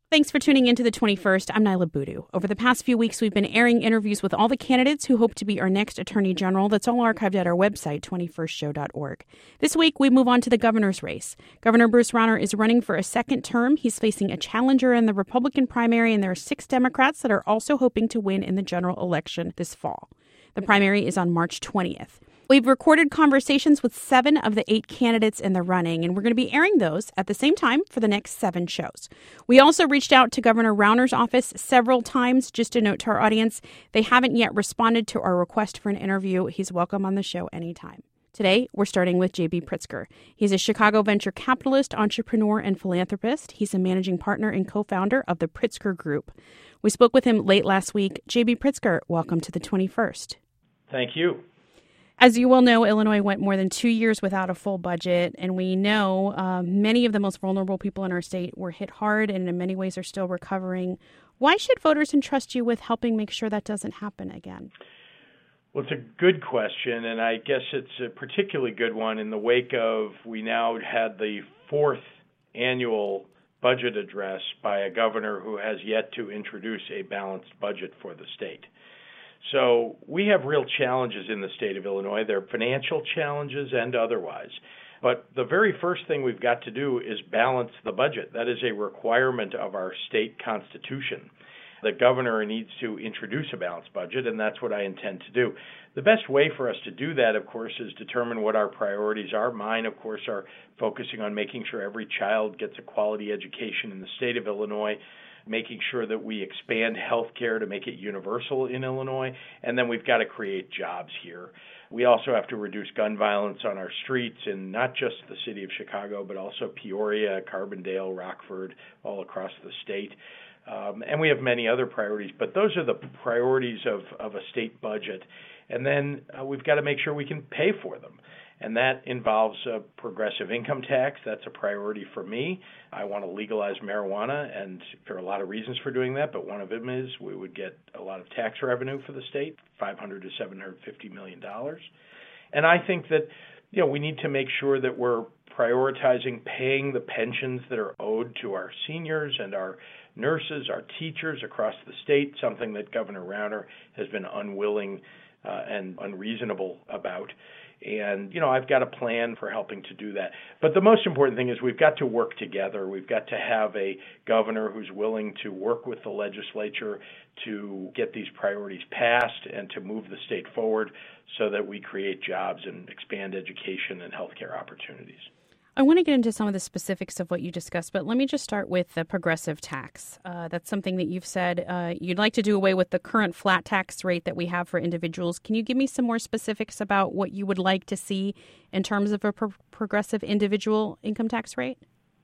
Thanks for tuning into the 21st. I'm Nyla Boodoo. Over the past few weeks, we've been airing interviews with all the candidates who hope to be our next Attorney General. That's all archived at our website, 21stshow.org. This week, we move on to the governor's race. Governor Bruce Rauner is running for a second term. He's facing a challenger in the Republican primary, and there are 6 Democrats that are also hoping to win in the general election this fall. The primary is on March 20th. We've recorded conversations with 7 of the 8 candidates in the running, and we're going to be airing those at the same time for the next 7 shows. We also reached out to Governor Rauner's office several times. Just a note to our audience, they haven't yet responded to our request for an interview. He's welcome on the show anytime. Today, we're starting with J.B. Pritzker. He's a Chicago venture capitalist, entrepreneur, and philanthropist. He's a managing partner and co-founder of the Pritzker Group. We spoke with him late last week. J.B. Pritzker, welcome to the 21st. Thank you. As you well know, Illinois went more than 2 years without a full budget, and we know many of the most vulnerable people in our state were hit hard and in many ways are still recovering. Why should voters entrust you with helping make sure that doesn't happen again? Well, it's a good question, and I guess it's a particularly good one in the wake of we now had the 4th annual budget address by a governor who has yet to introduce a balanced budget for the state. So we have real challenges in the state of Illinois. They're financial challenges and otherwise. But the very first thing we've got to do is balance the budget. That is a requirement of our state constitution. The governor needs to introduce a balanced budget, and that's what I intend to do. The best way for us to do that, of course, is determine what our priorities are. Mine, of course, are focusing on making sure every child gets a quality education in the state of Illinois, making sure that we expand health care to make it universal in Illinois, and then we've got to create jobs here. We also have to reduce gun violence on our streets in not just the city of Chicago, but also Peoria, Carbondale, Rockford, all across the state. And we have many other priorities, but those are the priorities of a state budget. And then we've got to make sure we can pay for them. And that involves a progressive income tax. That's a priority for me. I want to legalize marijuana, and there are a lot of reasons for doing that, but one of them is we would get a lot of tax revenue for the state, $500 to $750 million. And I think that, we need to make sure that we're prioritizing paying the pensions that are owed to our seniors and our nurses, our teachers across the state, something that Governor Rauner has been unwilling and unreasonable about. And, I've got a plan for helping to do that. But the most important thing is we've got to work together. We've got to have a governor who's willing to work with the legislature to get these priorities passed and to move the state forward so that we create jobs and expand education and healthcare opportunities. I want to get into some of the specifics of what you discussed, but let me just start with the progressive tax. That's something that you've said you'd like to do away with the current flat tax rate that we have for individuals. Can you give me some more specifics about what you would like to see in terms of a progressive individual income tax rate?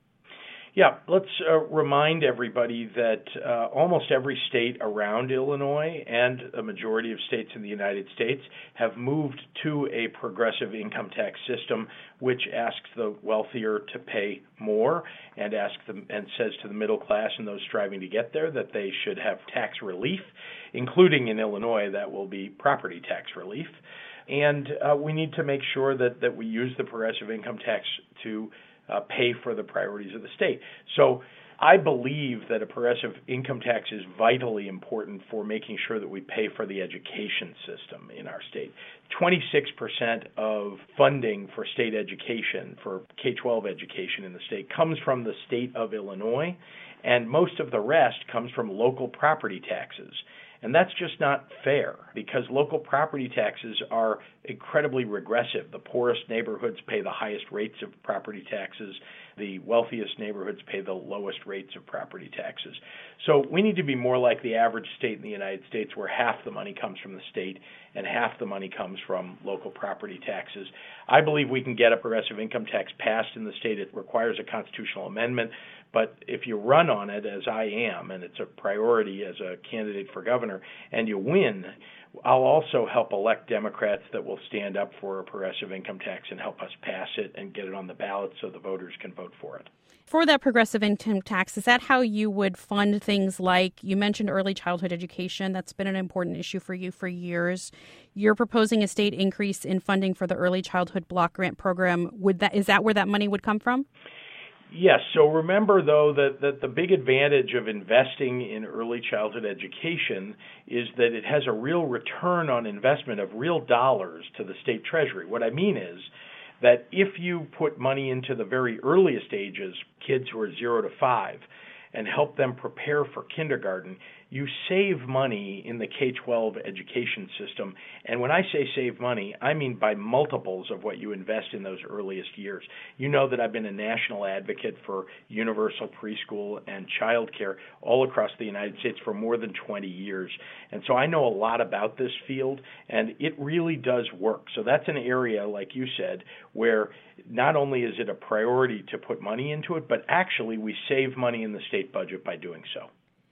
Yeah, let's remind everybody that almost every state around Illinois and a majority of states in the United States have moved to a progressive income tax system, which asks the wealthier to pay more and says to the middle class and those striving to get there that they should have tax relief, including in Illinois that will be property tax relief. And we need to make sure that we use the progressive income tax to pay for the priorities of the state. So I believe that a progressive income tax is vitally important for making sure that we pay for the education system in our state. 26% of funding for state education, for K-12 education in the state, comes from the state of Illinois, and most of the rest comes from local property taxes. And that's just not fair because local property taxes are incredibly regressive. The poorest neighborhoods pay the highest rates of property taxes. The wealthiest neighborhoods pay the lowest rates of property taxes. So we need to be more like the average state in the United States where half the money comes from the state and half the money comes from local property taxes. I believe we can get a progressive income tax passed in the state. It requires a constitutional amendment. But if you run on it, as I am, and it's a priority as a candidate for governor, and you win, I'll also help elect Democrats that will stand up for a progressive income tax and help us pass it and get it on the ballot so the voters can vote for it. For that progressive income tax, is that how you would fund things like, you mentioned early childhood education? That's been an important issue for you for years. You're proposing a state increase in funding for the early childhood block grant program. Is that where that money would come from? Yes. So remember, though, that the big advantage of investing in early childhood education is that it has a real return on investment of real dollars to the state treasury. What I mean is that if you put money into the very earliest ages, kids who are 0 to 5, and help them prepare for kindergarten, you save money in the K-12 education system. And when I say save money, I mean by multiples of what you invest in those earliest years. You know that I've been a national advocate for universal preschool and child care all across the United States for more than 20 years. And so I know a lot about this field, and it really does work. So that's an area, like you said, where not only is it a priority to put money into it, but actually we save money in the state budget by doing so.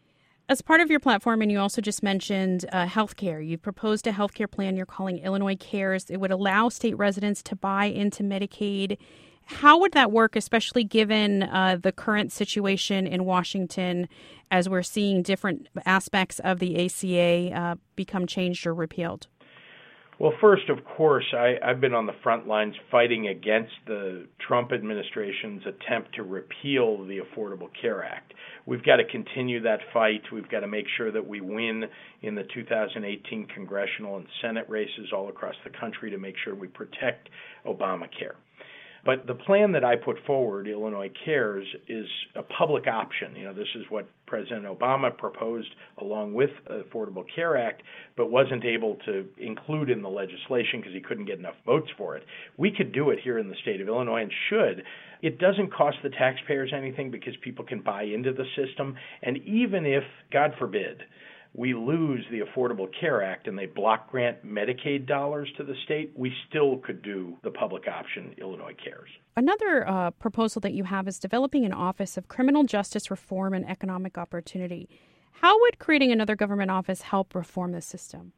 As part of your platform, and you also just mentioned healthcare, you've proposed a healthcare plan you're calling Illinois Cares. It would allow state residents to buy into Medicaid. How would that work, especially given the current situation in Washington, as we're seeing different aspects of the ACA become changed or repealed? Well, first, of course, I've been on the front lines fighting against the Trump administration's attempt to repeal the Affordable Care Act. We've got to continue that fight. We've got to make sure that we win in the 2018 congressional and Senate races all across the country to make sure we protect Obamacare. But the plan that I put forward, Illinois Cares, is a public option. This is what President Obama proposed along with the Affordable Care Act, but wasn't able to include in the legislation because he couldn't get enough votes for it. We could do it here in the state of Illinois and should. It doesn't cost the taxpayers anything because people can buy into the system. And even if, God forbid, we lose the Affordable Care Act and they block grant Medicaid dollars to the state, we still could do the public option, Illinois Cares. Another proposal that you have is developing an Office of Criminal Justice Reform and Economic Opportunity. How would creating another government office help reform the system?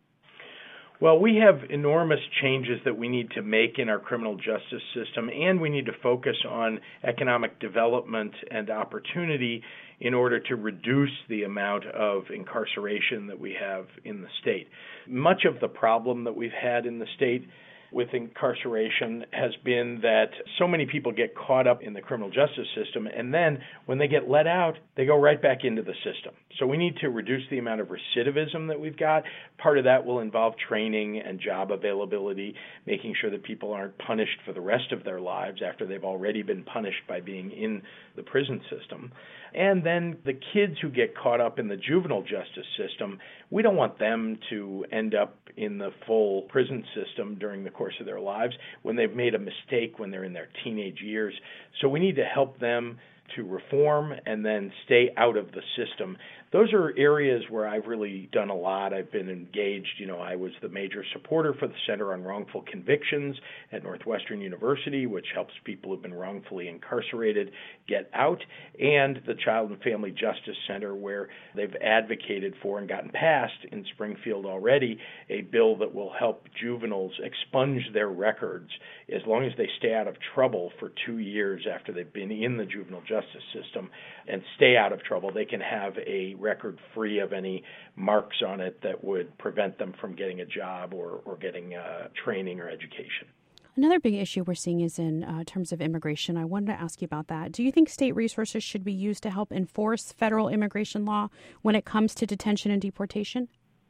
Well, we have enormous changes that we need to make in our criminal justice system, and we need to focus on economic development and opportunity in order to reduce the amount of incarceration that we have in the state. Much of the problem that we've had in the state with incarceration has been that so many people get caught up in the criminal justice system, and then when they get let out, they go right back into the system. So we need to reduce the amount of recidivism that we've got. Part of that will involve training and job availability, making sure that people aren't punished for the rest of their lives after they've already been punished by being in the prison system. And then the kids who get caught up in the juvenile justice system, we don't want them to end up in the full prison system during the course of their lives when they've made a mistake when they're in their teenage years. So we need to help them to reform and then stay out of the system. Those are areas where I've really done a lot. I've been engaged. I was the major supporter for the Center on Wrongful Convictions at Northwestern University, which helps people who've been wrongfully incarcerated get out, and the Child and Family Justice Center, where they've advocated for and gotten passed in Springfield already a bill that will help juveniles expunge their records as long as they stay out of trouble for 2 years after they've been in the juvenile justice system and stay out of trouble. They can have a record free of any marks on it that would prevent them from getting a job or getting training or education. Another big issue we're seeing is in terms of immigration. I wanted to ask you about that. Do you think state resources should be used to help enforce federal immigration law when it comes to detention and deportation?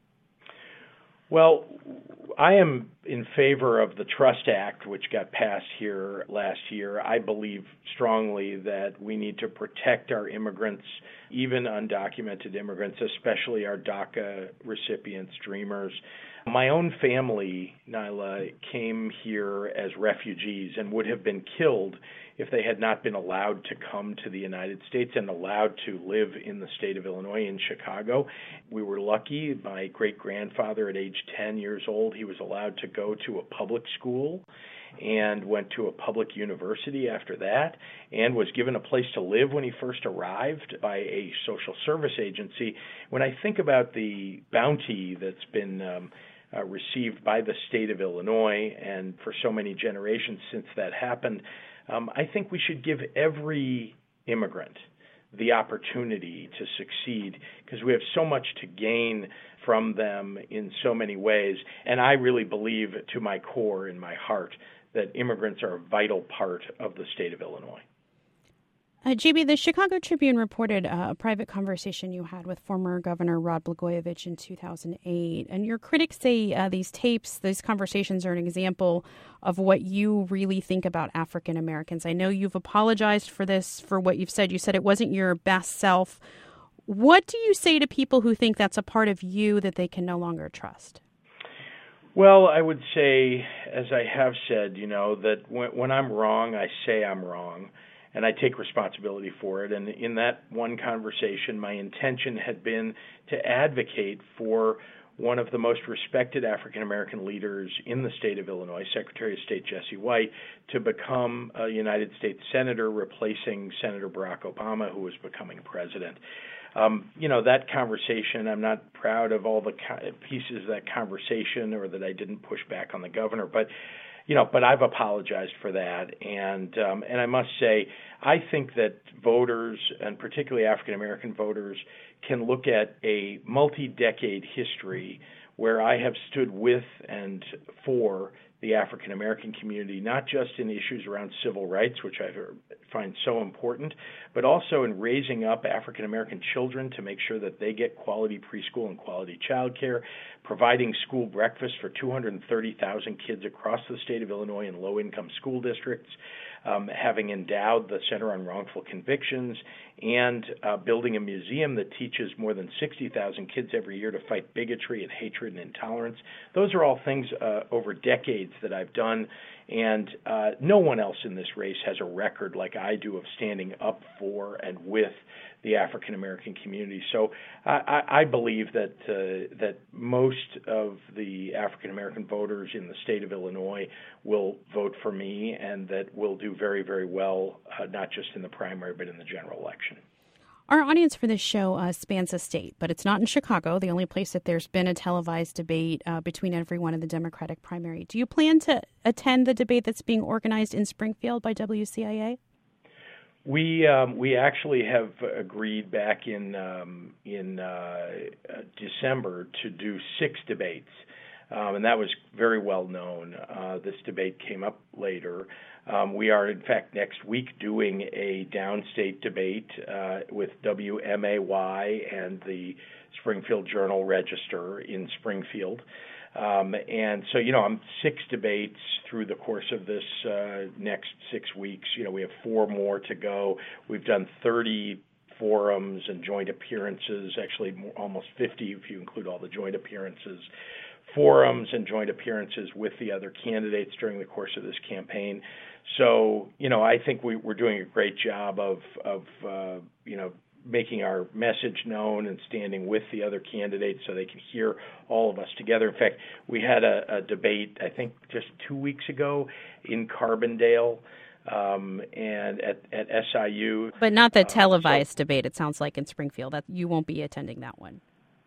Well, I am in favor of the Trust Act, which got passed here last year. I believe strongly that we need to protect our immigrants, even undocumented immigrants, especially our DACA recipients, dreamers. My own family, Nyla, came here as refugees and would have been killed if they had not been allowed to come to the United States and allowed to live in the state of Illinois in Chicago. We were lucky. My great-grandfather, at age 10 years old, he was allowed to go to a public school and went to a public university after that and was given a place to live when he first arrived by a social service agency. When I think about the bounty that's been received by the state of Illinois and for so many generations since that happened, I think we should give every immigrant the opportunity to succeed because we have so much to gain from them in so many ways. And I really believe to my core, in my heart, that immigrants are a vital part of the state of Illinois. JB, the Chicago Tribune reported a private conversation you had with former Governor Rod Blagojevich in 2008. And your critics say these conversations are an example of what you really think about African Americans. I know you've apologized for this, for what you've said. You said it wasn't your best self. What do you say to people who think that's a part of you that they can no longer trust? Well, I would say, as I have said, that when I'm wrong, I say I'm wrong. And I take responsibility for it. And in that one conversation, my intention had been to advocate for one of the most respected African-American leaders in the state of Illinois, Secretary of State Jesse White, to become a United States Senator, replacing Senator Barack Obama, who was becoming president. That conversation, I'm not proud of all the pieces of that conversation or that I didn't push back on the governor, but I've apologized for that, and I must say, I think that voters, and particularly African American voters, can look at a multi-decade history where I have stood with and for the African American community, not just in issues around civil rights, which I find so important, but also in raising up African American children to make sure that they get quality preschool and quality childcare, providing school breakfast for 230,000 kids across the state of Illinois in low-income school districts, having endowed the Center on Wrongful Convictions, and building a museum that teaches more than 60,000 kids every year to fight bigotry and hatred and intolerance. Those are all things over decades that I've done, and no one else in this race has a record like I do of standing up for and with the African American community. So I believe that most of the African American voters in the state of Illinois will vote for me, and that will do very, very well, not just in the primary, but in the general election. Our audience for this show spans a state, but it's not in Chicago, the only place that there's been a televised debate between everyone in the Democratic primary. Do you plan to attend the debate that's being organized in Springfield by WCIA? We actually have agreed back in December to do 6 debates, and that was very well known. This debate came up later. We are, in fact, next week doing a downstate debate with WMAY and the Springfield Journal-Register in Springfield. And so, I'm 6 debates through the course of this next 6 weeks. We have 4 more to go. We've done 30 forums and joint appearances, actually almost 50 if you include all the joint appearances, forums and joint appearances with the other candidates during the course of this campaign. So, I think we're doing a great job of making our message known and standing with the other candidates so they can hear all of us together. In fact, we had a debate, I think, just 2 weeks ago in Carbondale and at SIU. But not the televised debate, it sounds like, in Springfield. That you won't be attending that one.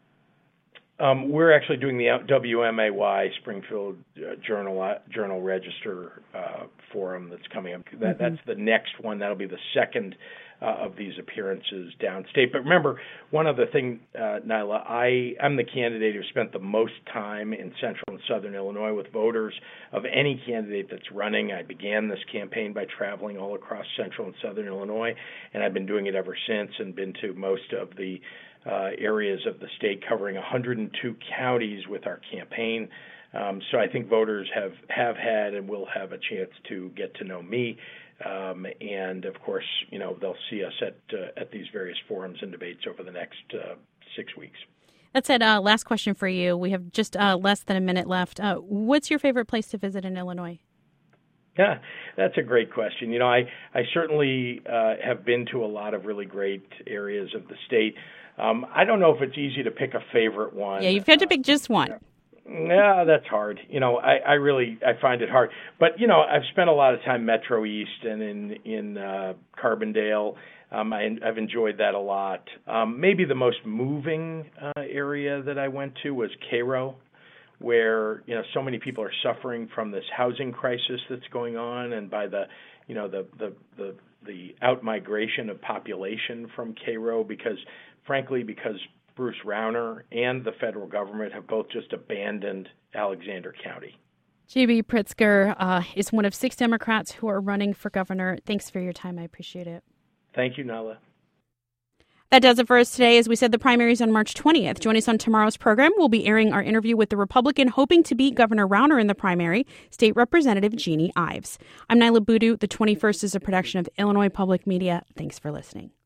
We're actually doing the WMAY Springfield Journal-Register forum that's coming up. That's the next one. That'll be the second of these appearances downstate. But remember, one other thing, Nyla, I'm the candidate who spent the most time in central and southern Illinois with voters of any candidate that's running. I began this campaign by traveling all across central and southern Illinois, and I've been doing it ever since and been to most of the areas of the state, covering 102 counties with our campaign. So I think voters have had and will have a chance to get to know me. And, of course, they'll see us at these various forums and debates over the next 6 weeks. That said, last question for you. We have just less than a minute left. What's your favorite place to visit in Illinois? Yeah, that's a great question. I certainly have been to a lot of really great areas of the state. I don't know if it's easy to pick a favorite one. Yeah, you've got to pick just one. Yeah, that's hard. I find it hard. But, I've spent a lot of time Metro East and in Carbondale. I've enjoyed that a lot. Maybe the most moving area that I went to was Cairo, where, so many people are suffering from this housing crisis that's going on, and by the out-migration of population from Cairo because Bruce Rauner and the federal government have both just abandoned Alexander County. J.B. Pritzker is one of 6 Democrats who are running for governor. Thanks for your time. I appreciate it. Thank you, Nyla. That does it for us today. As we said, the primary is on March 20th. Join us on tomorrow's program. We'll be airing our interview with the Republican hoping to beat Governor Rauner in the primary, State Representative Jeannie Ives. I'm Nyla Boodoo. The 21st is a production of Illinois Public Media. Thanks for listening.